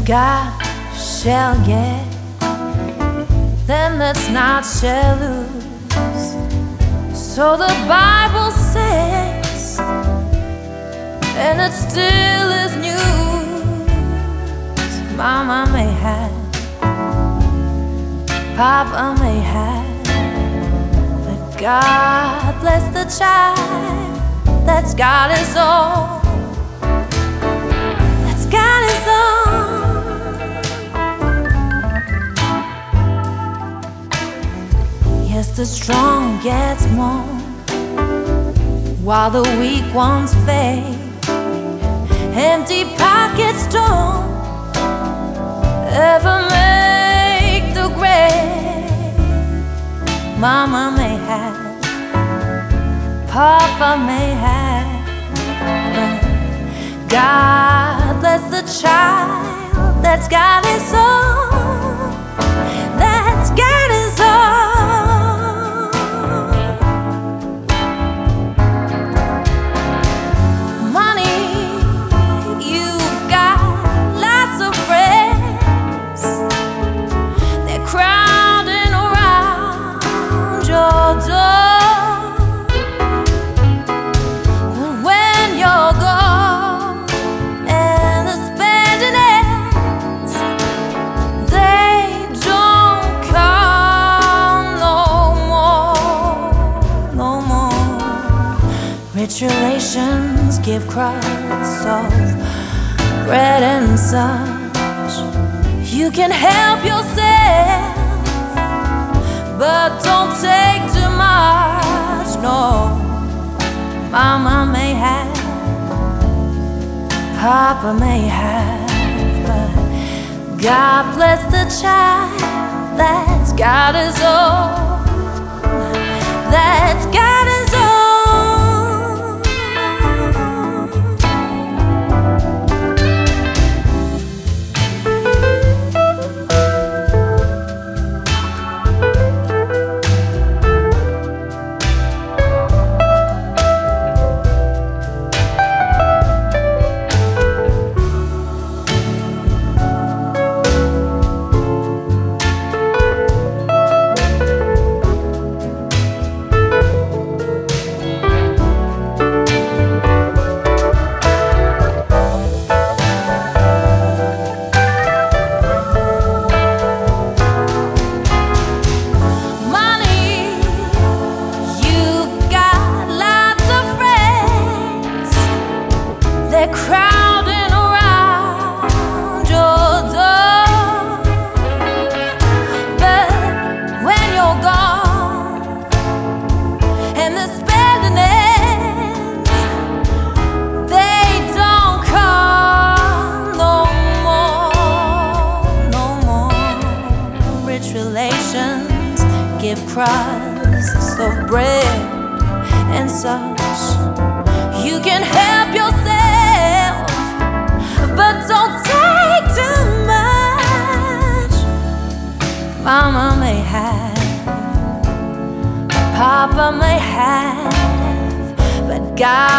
God shall get, then let's not shall lose. So the Bible says, and it still is news. Mama may have, Papa may have, but God bless the child that's got his own. That's got his own. Yes, the strong gets more, while the weak ones fade. Empty pockets don't ever make the grade. Mama may have, Papa may have, but God bless the child that's got his own. That's got his own. Rich relations give crusts of bread and such. You can help yourself, but don't take too much. No, Mama may have, Papa may have, but God bless the child that's got his own. That's got his own. They're crowding around your door, but when you're gone and the spending ends, they don't come no more, no more. Rich relations give crusts of bread and such. You can help yourself, but don't take too much. Mama may have, Papa may have, but God